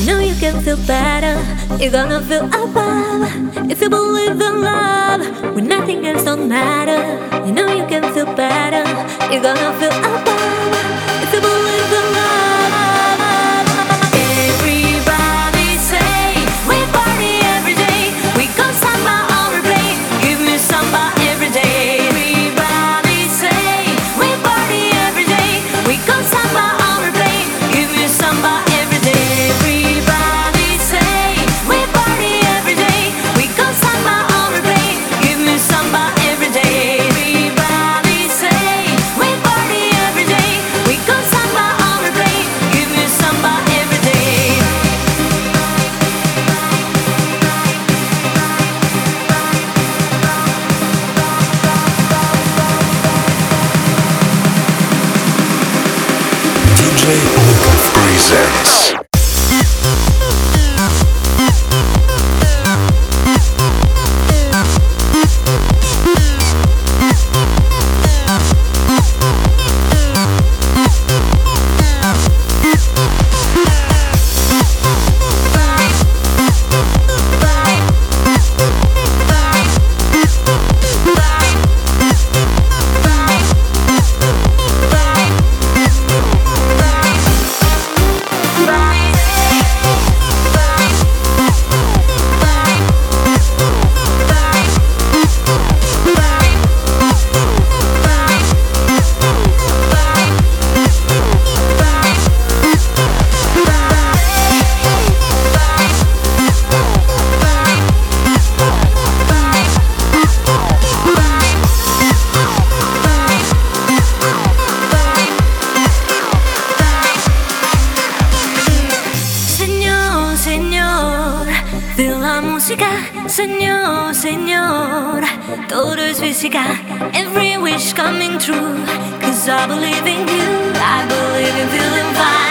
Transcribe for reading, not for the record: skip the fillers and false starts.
You know you can feel better, you're gonna feel above. If you believe in love, when nothing else don't matter. You know you can feel better, you're gonna feel above. If you believe in love. Everybody say, we party every day. We go samba on replay. Give me samba every day. Everybody say, we party every day. We go samba on replay. Give me samba every day. Everybody say, we party every day. We go samba on replay. Give me samba every day. Everybody say, we party every day. We go samba on replay. Give me samba every day. DJ Luca presents. Feel la musica, Señor, Señor. Todo es física, every wish coming true. 'Cause I believe in you, I believe in feeling fine.